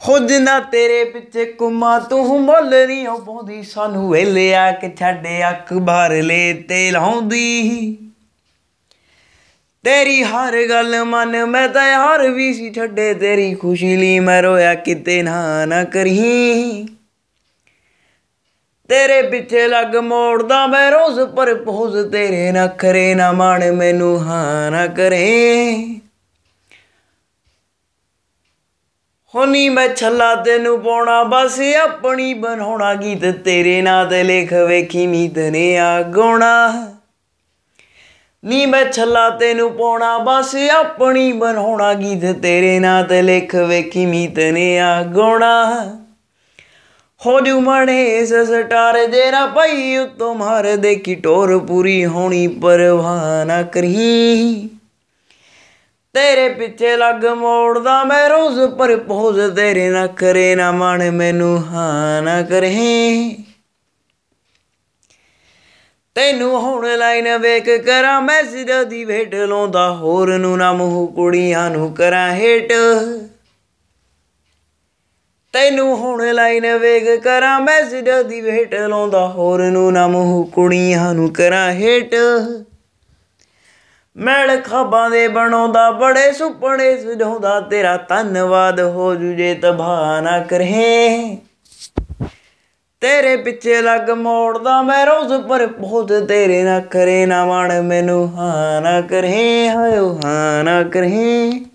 ਹੋ ਜਿੰਨਾ ਤੇਰੇ ਪਿੱਛੇ ਘੁੰਮਾਂ ਤੂੰ ਮੁੱਲ ਨਹੀਂ ਪਾਉਂਦੀ ਸਾਨੂੰ ਵੇਲੇ ਆ ਕੇ ਛੱਡ ਅਖਬਾਰ ਲੈ ਤੇ ਲਾਉਂਦੀ ਤੇਰੀ ਹਰ ਗੱਲ ਮੰਨ ਮੈਂ ਤਾਂ ਯਾਰ ਵੀ ਸੀ ਛੱਡੇ ਤੇਰੀ ਖੁਸ਼ੀ ਲਈ ਮੈਂ ਰੋਇਆ ਕਿਤੇ ਨਾ ਕਰੀ ਤੇਰੇ ਪਿੱਛੇ ਲੱਗ ਮੋੜਦਾ ਮੈਂ ਰੋਜ਼ ਪਰ ਪੋਜ਼ ਤੇਰੇ ਨਖਰੇ ਨਾ ਮਾਣ ਮੈਨੂੰ ਹਾਂ ਨਾ ਕਰੇ ਹੋਨੀ ਮੈਂ ਛੱਲਾ ਤੈਨੂੰ ਪਾਉਣਾ ਬਸ ਆਪਣੀ ਬਣਾਉਣਾ ਗੀਤ ਤੇਰੇ ਨਾਂ ਤੇ ਲਿਖ ਵੇਖੀ ਮੀਤ ਨੇ ਆ ਗਾਉਣਾ ਨੀ ਮੈਂ ਛੱਲਾ ਤੈਨੂੰ ਪਾਉਣਾ ਬਸ ਆਪਣੀ ਬਣਾਉਣਾ ਗੀਤ ਤੇਰੇ ਨਾਂ ਤੇ ਲਿਖ ਵੇਖੀ ਮੀਤ ਨੇ ਆ ਗਾਉਣਾ ਹੋ ਜੂ ਮਣੇ ਸਟਾਰ ਜੇਰਾ ਭਾਈ ਉੱਤੋਂ ਮਾਰ ਦੇਖੀ ਟੋਰ ਪੂਰੀ ਹੋਣੀ ਪਰਵਾਹ ਨਾ ਕਰੀ ਤੇਰੇ ਪਿੱਛੇ ਲੱਗ ਮੋੜਦਾ ਮੈਂ ਰੋਜ਼ ਪਰ ਪੋਜ਼ ਤੇਰੇ ਨਖਰੇ ਨਾ ਮਾਣ ਮੈਨੂੰ ਹਾਂ ਨਾ ਕਰੇ ਤੈਨੂੰ ਹੁਣ ਲਾਈਨ ਵੇਖ ਕਰਾਂ ਮੈਸੇਜ ਦੀ ਵੇਟ ਲਾਉਂਦਾ ਹੋਰ ਨੂੰ ਨਾ ਮੂੰਹ ਕੁੜੀਆਂ ਨੂੰ ਕਰਾਂ ਹੇਟ ਤੈਨੂੰ ਹੁਣ ਲਾਈਨ ਵੇਖ ਕਰਾਂ ਮੈਸੇਜ ਦੀ ਵੇਟ ਲਾਉਂਦਾ ਹੋਰ ਨੂੰ ਨਾ ਮੂੰਹ ਕੁੜੀਆਂ ਨੂੰ ਕਰਾਂ ਹੇਟ ਮੈਲ ਖਾਬਾਂ ਦੇ ਬਣਾਉਂਦਾ ਬੜੇ ਸੁਪਨੇ ਸਜਾਉਂਦਾ ਤੇਰਾ ਧੰਨਵਾਦ ਹੋ ਜੂ ਜੇ ਤਬਾਹ ਨਾ ਕਰੇ ਤੇਰੇ ਪਿੱਛੇ ਲੱਗ ਮੋੜਦਾ ਮੈਂ ਰੋਜ਼ ਪਰ ਪੋਜ਼ ਤੇਰੇ ਨਖਰੇ ਨਾ ਮਾਣ ਮੈਨੂੰ ਹਾਂ ਨਾ ਕਰੇ ਹਾਇਓ ਹਾਂ ਨਾ ਕਰੇ